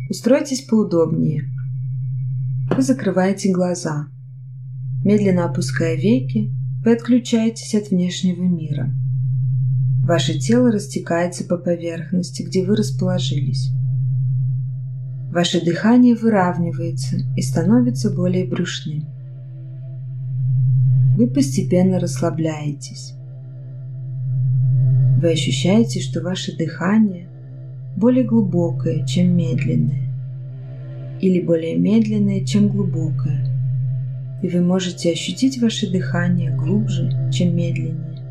Устройтесь поудобнее. Вы закрываете глаза. Медленно опуская веки, вы отключаетесь от внешнего мира. Ваше тело растекается по поверхности, где вы расположились. Ваше дыхание выравнивается и становится более брюшным. Вы постепенно расслабляетесь. Вы ощущаете, что ваше дыхание более глубокое, чем медленное, или более медленное, чем глубокое, и вы можете ощутить ваше дыхание глубже, чем медленнее,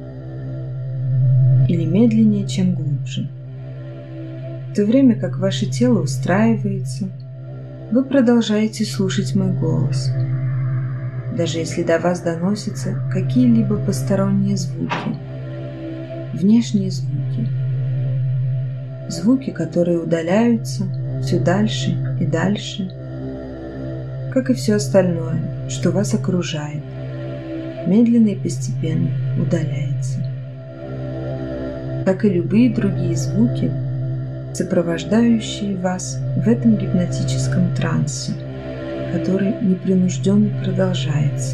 или медленнее, чем глубже. В то время как ваше тело устраивается, вы продолжаете слушать мой голос, даже если до вас доносятся какие-либо посторонние звуки, внешние звуки, звуки, которые удаляются все дальше и дальше, как и все остальное, что вас окружает, медленно и постепенно удаляется. Как и любые другие звуки, сопровождающие вас в этом гипнотическом трансе, который непринужденно продолжается.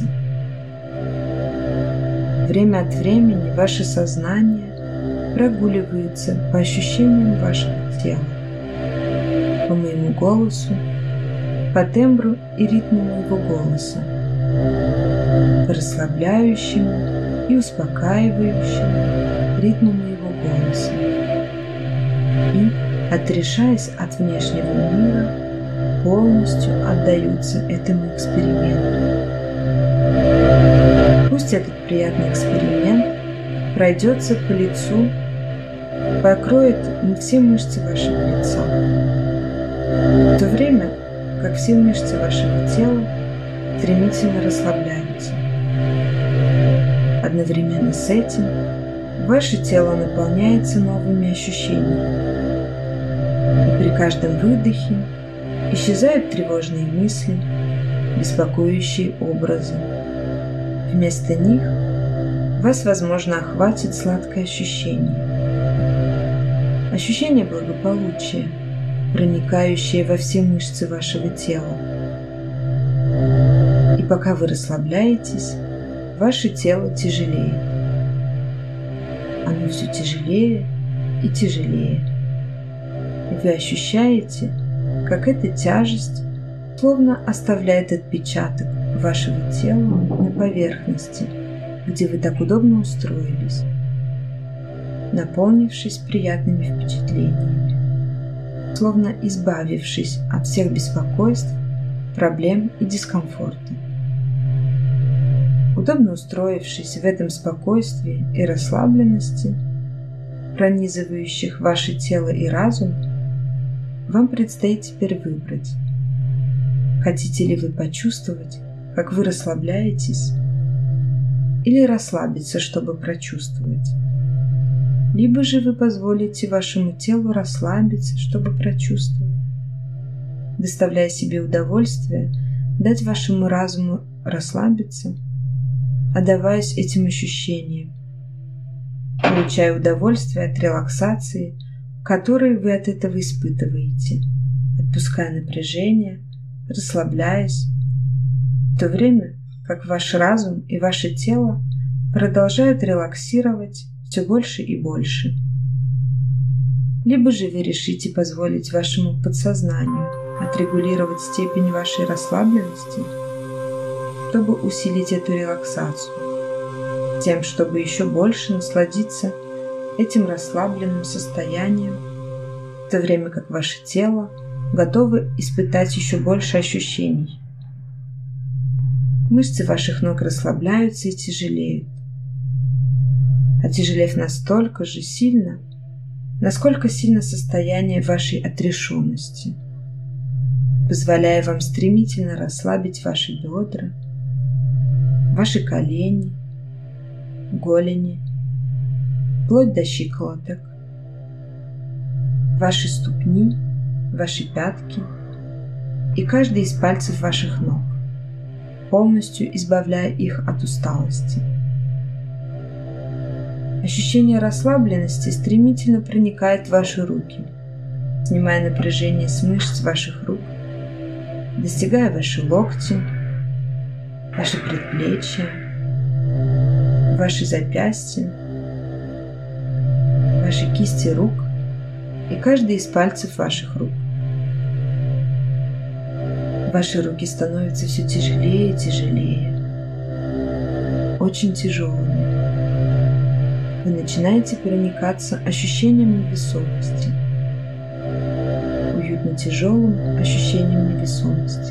Время от времени ваше сознание прогуливается по ощущениям вашего тела, по моему голосу, по тембру и ритму моего голоса, по расслабляющему и успокаивающему ритму моего голоса. И, отрешаясь от внешнего мира, полностью отдаются этому эксперименту. Пусть этот приятный эксперимент пройдется по лицу, покроет все мышцы вашего лица, в то время как все мышцы вашего тела стремительно расслабляются. Одновременно с этим ваше тело наполняется новыми ощущениями, и при каждом выдохе исчезают тревожные мысли, беспокоящие образы. Вместо них вас, возможно, охватит сладкое ощущение. Ощущение благополучия, проникающее во все мышцы вашего тела. И пока вы расслабляетесь, ваше тело тяжелеет. Оно все тяжелее и тяжелее. И вы ощущаете, как эта тяжесть словно оставляет отпечаток вашего тела на поверхности, где вы так удобно устроились, наполнившись приятными впечатлениями, словно избавившись от всех беспокойств, проблем и дискомфорта. Удобно устроившись в этом спокойствии и расслабленности, пронизывающих ваше тело и разум, вам предстоит теперь выбрать, хотите ли вы почувствовать, как вы расслабляетесь, или расслабиться, чтобы прочувствовать. Либо же вы позволите вашему телу расслабиться, чтобы прочувствовать, доставляя себе удовольствие, дать вашему разуму расслабиться, отдаваясь этим ощущениям, получая удовольствие от релаксации, которую вы от этого испытываете, отпуская напряжение, расслабляясь, в то время как ваш разум и ваше тело продолжают релаксировать все больше и больше. Либо же вы решите позволить вашему подсознанию отрегулировать степень вашей расслабленности, чтобы усилить эту релаксацию, тем, чтобы еще больше насладиться этим расслабленным состоянием, в то время как ваше тело готово испытать еще больше ощущений. Мышцы ваших ног расслабляются и тяжелеют, отяжелев настолько же сильно, насколько сильно состояние вашей отрешенности, позволяя вам стремительно расслабить ваши бедра, ваши колени, голени, вплоть до щиколоток, ваши ступни, ваши пятки и каждый из пальцев ваших ног, полностью избавляя их от усталости. Ощущение расслабленности стремительно проникает в ваши руки, снимая напряжение с мышц ваших рук, достигая ваши локти, ваши предплечья, ваши запястья, ваши кисти рук и каждый из пальцев ваших рук. Ваши руки становятся все тяжелее и тяжелее, очень тяжелыми. Вы начинаете проникаться ощущением невесомости, уютно тяжелым ощущением невесомости.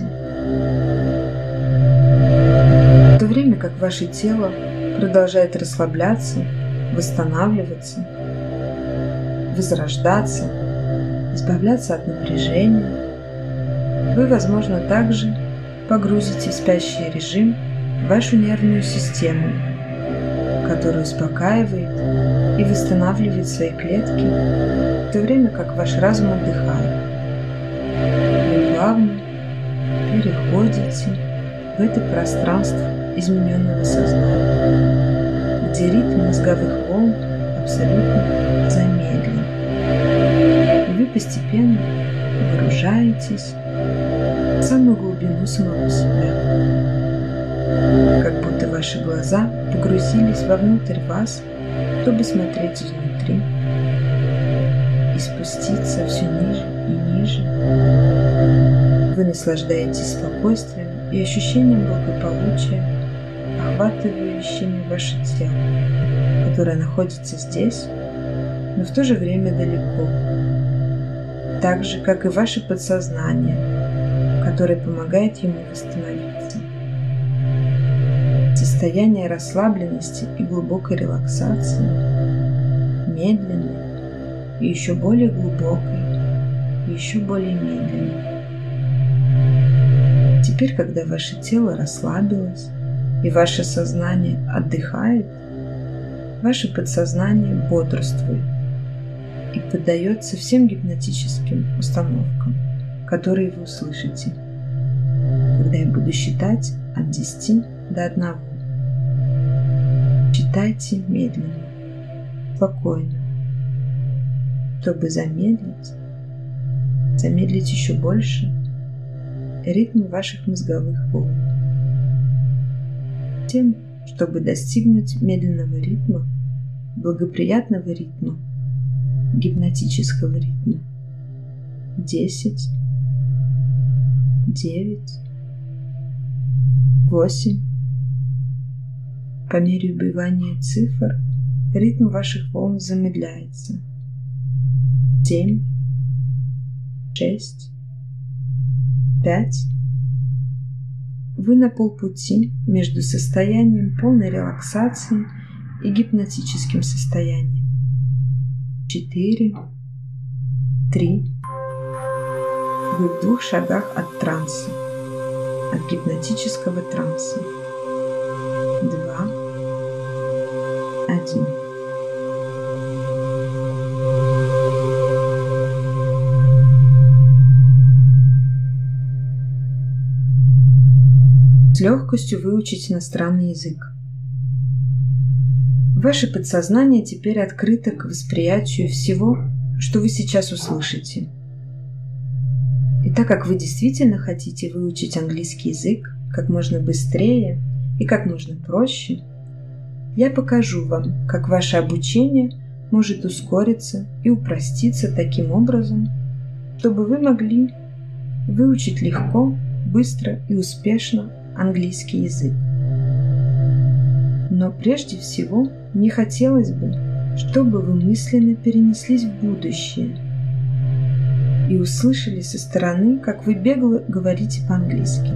В то время как ваше тело продолжает расслабляться, восстанавливаться, возрождаться, избавляться от напряжения, вы, возможно, также погрузите в спящий режим вашу нервную систему, которая успокаивает и восстанавливает свои клетки, в то время как ваш разум отдыхает. Вы плавно переходите в это пространство измененного сознания, где ритм мозговых волн абсолютно замедлен. И вы постепенно погружаетесь в самую глубину самого себя, как будто ваши глаза погрузились вовнутрь вас, чтобы смотреть изнутри и спуститься все ниже и ниже. Вы наслаждаетесь спокойствием и ощущением благополучия, охватывающими ваше тело, которое находится здесь, но в то же время далеко, так же, как и ваше подсознание, которое помогает ему восстановиться. Состояние расслабленности и глубокой релаксации, медленной и еще более глубокой, и еще более медленной. Теперь, когда ваше тело расслабилось и ваше сознание отдыхает, ваше подсознание бодрствует и поддается всем гипнотическим установкам, которые вы услышите, когда я буду считать от 10 до 1. Читайте медленно, спокойно, чтобы замедлить еще больше ритм ваших мозговых волн. Тем, чтобы достигнуть медленного ритма, благоприятного ритма, гипнотического ритма. 10, 9, 8. По мере убывания цифр ритм ваших волн замедляется. 7, 6, 5. Вы на полпути между состоянием полной релаксации и гипнотическим состоянием. 4, 3. Вы в 2 шагах от транса, от гипнотического транса. 2, 1. С легкостью выучить иностранный язык. Ваше подсознание теперь открыто к восприятию всего, что вы сейчас услышите. И так как вы действительно хотите выучить английский язык как можно быстрее и как можно проще, я покажу вам, как ваше обучение может ускориться и упроститься таким образом, чтобы вы могли выучить легко, быстро и успешно английский язык. Но прежде всего мне хотелось бы, чтобы вы мысленно перенеслись в будущее и услышали со стороны, как вы бегло говорите по-английски.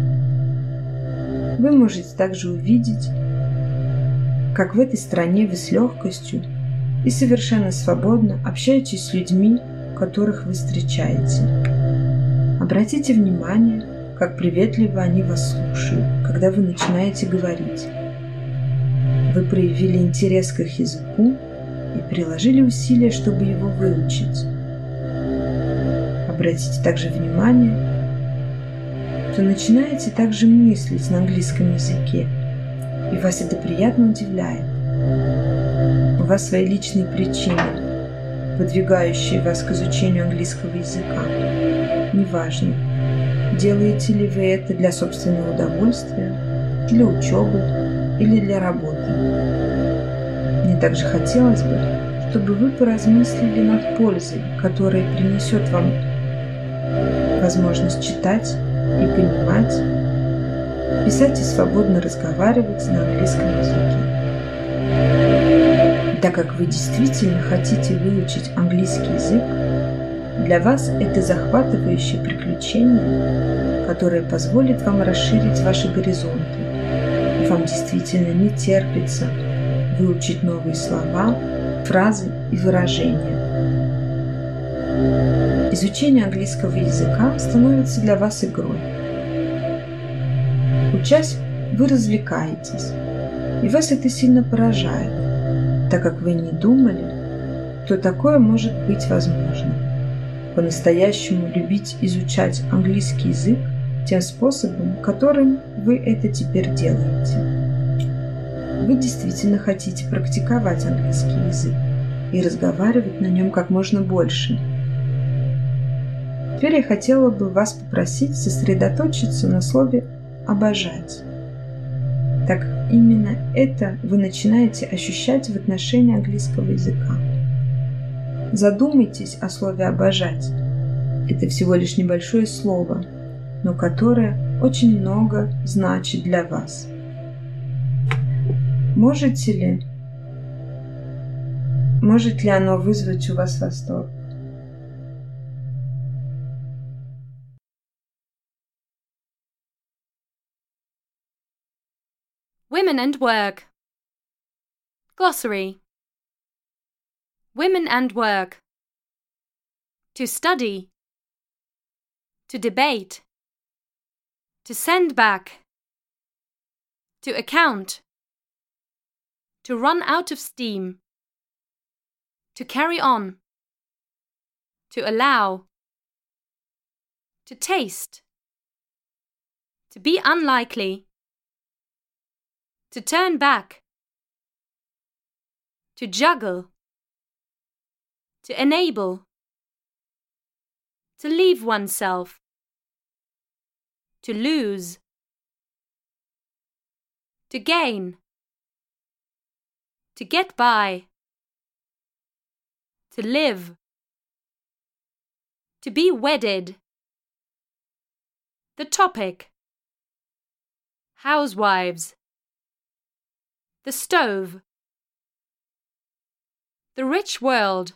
Вы можете также увидеть, как в этой стране вы с легкостью и совершенно свободно общаетесь с людьми, которых вы встречаете. Обратите внимание, как приветливо они вас слушают, когда вы начинаете говорить. Вы проявили интерес к их языку и приложили усилия, чтобы его выучить. Обратите также внимание, что начинаете также мыслить на английском языке, и вас это приятно удивляет. У вас свои личные причины, подвигающие вас к изучению английского языка. Неважно, делаете ли вы это для собственного удовольствия, для учебы или для работы. Мне также хотелось бы, чтобы вы поразмыслили над пользой, которая принесет вам возможность читать и понимать, писать и свободно разговаривать на английском языке. Так как вы действительно хотите выучить английский язык, для вас это захватывающее приключение, которое позволит вам расширить ваши горизонты, и вам действительно не терпится выучить новые слова, фразы и выражения. Изучение английского языка становится для вас игрой. Учась, вы развлекаетесь, и вас это сильно поражает, так как вы не думали, что такое может быть возможно. По-настоящему любить изучать английский язык тем способом, которым вы это теперь делаете. Вы действительно хотите практиковать английский язык и разговаривать на нем как можно больше. Теперь я хотела бы вас попросить сосредоточиться на слове «обожать». Так именно это вы начинаете ощущать в отношении английского языка. Задумайтесь о слове «обожать». Это всего лишь небольшое слово, но которое очень много значит для вас. Может ли оно вызвать у вас восторг? Women and work. Glossary. Women and work. To study. To debate. To send back. To account. To run out of steam. To carry on. To allow. To taste. To be unlikely. To turn back. To juggle. To enable. To leave oneself. To lose. To gain. To get by. To live. To be wedded. The topic. Housewives. The stove. The rich world.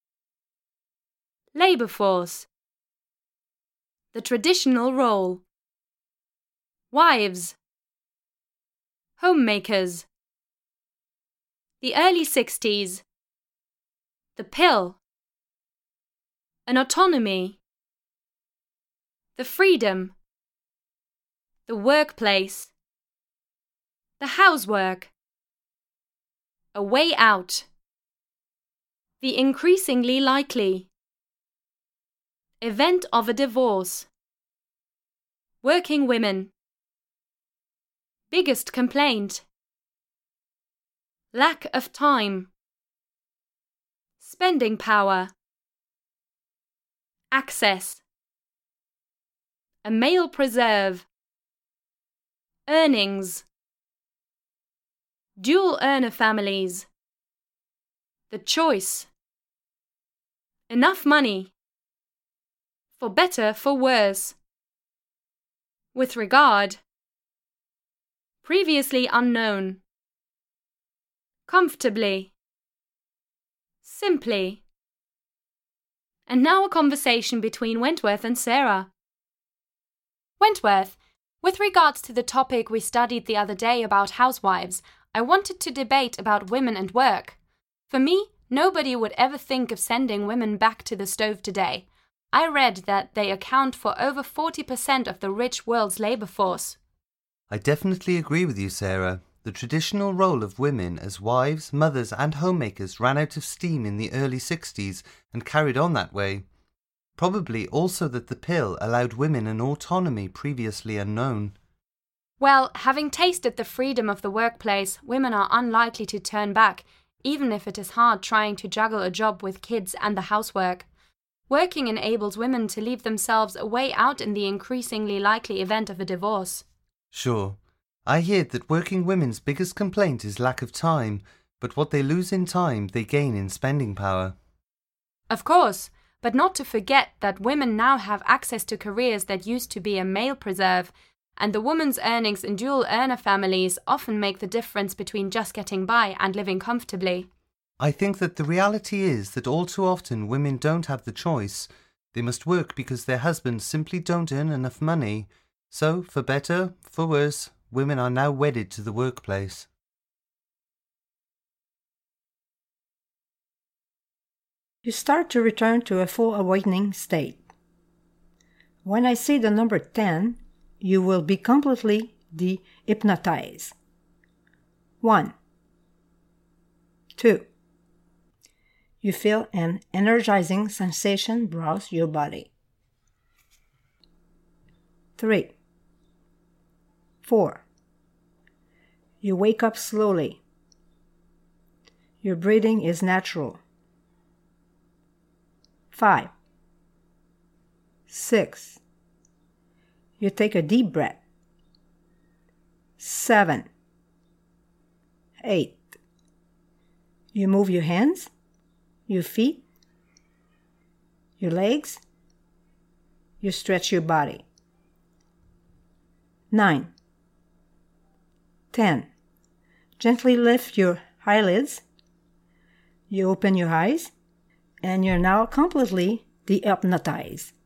Labour force. The traditional role. Wives. Homemakers. The early 60s. The pill. An autonomy. The freedom. The workplace. The housework. A way out. The increasingly likely. Event of a divorce. Working women. Biggest complaint. Lack of time. Spending power. Access. A male preserve. Earnings. Dual earner families. The choice. Enough money. For better, for worse. With regard. Previously unknown. Comfortably. Simply. And now a conversation between Wentworth and Sarah. Wentworth, with regards to the topic we studied the other day about housewives, I wanted to debate about women and work. For me, nobody would ever think of sending women back to the stove today. I read that they account for over 40% of the rich world's labour force. I definitely agree with you, Sarah. The traditional role of women as wives, mothers and homemakers ran out of steam in the early 60s and carried on that way. Probably also that the pill allowed women an autonomy previously unknown. Well, having tasted the freedom of the workplace, women are unlikely to turn back, even if it is hard trying to juggle a job with kids and the housework. Working enables women to leave themselves a way out in the increasingly likely event of a divorce. Sure. I hear that working women's biggest complaint is lack of time, but what they lose in time, they gain in spending power. Of course, but not to forget that women now have access to careers that used to be a male preserve, and the woman's earnings in dual-earner families often make the difference between just getting by and living comfortably. I think that the reality is that all too often women don't have the choice. They must work because their husbands simply don't earn enough money. So, for better, for worse, women are now wedded to the workplace. You start to return to a full awakening state. When I say the number 10, you will be completely de-hypnotized. 1, 2. You feel an energizing sensation browse your body. 3, 4. You wake up slowly. Your breathing is natural. 5, 6. You take a deep breath. 7, 8. You move your hands, your feet, your legs. You stretch your body. 9, 10. Gently lift your eyelids. You open your eyes, and you're now completely de-hypnotized.